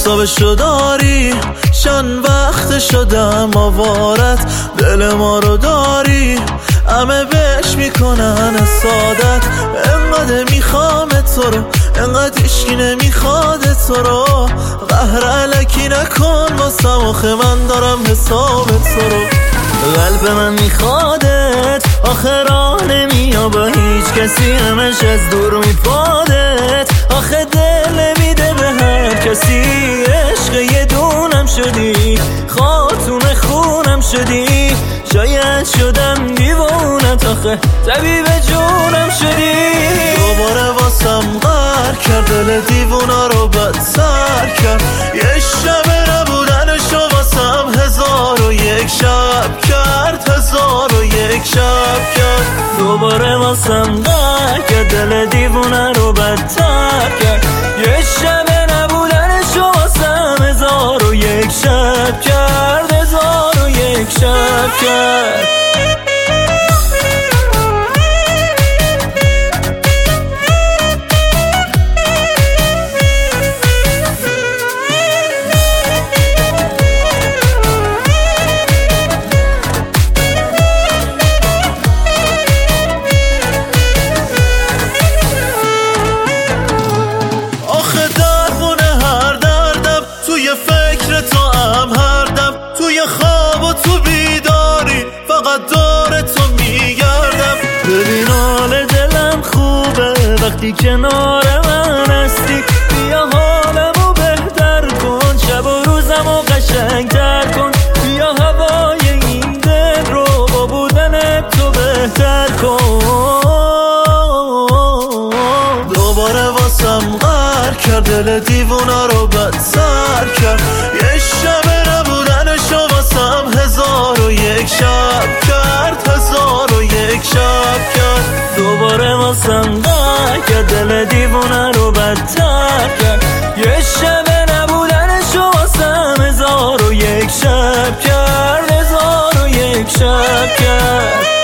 حسابشو داری چند وقت شدم آوارت، دل ما رو داری همه بهش میکنن سادت. انقدر میخوام تو رو، انقدر هیچکی نمیخواد تو رو، قهر علکی نکن واسم، آخه من دارم حساب تو رو. قلب من میخوادت، آخه راه نمیام با هیچ کسی، همش از دور میپادت، آخه دل نمیده به هر کسی. عشق یه دونم شدی، خاتون خونم شدی، شاید شدم دیوونت، آخه طبیب جونم شدی. دوباره واسم غر کرد، دل دیوونا رو بدتر کرد، یه شب نبودنشو واسم 1001 شب کرد، 1001 شب کرد. دوباره واسم غر کرد، دل دیوونه رو بدتر کرد، یه شب نبودنشو واسم 1001 شب کرد، 1001 شب کرد. فکر تو هم هر دم، توی خواب و تو بیداری، فقط دور تو میگردم. ببین حال دلم خوبه وقتی کنار من هستی، بیا حالمو بهتر کن، شب و روزمو قشنگتر کن، بیا هوای این دل رو با بودن تو بهتر کن. دوباره واسم غر کرد، دل دیوونا رو بدتر کرد، یه شب نبودنشو واسم 1001 شب کرد، 1001 شب کرد. دوباره واسم غر کرد، دل دیوونه رو بدتر کرد، یه شب نبودنشو واسم 1001 شب کرد، 1001 شب کرد.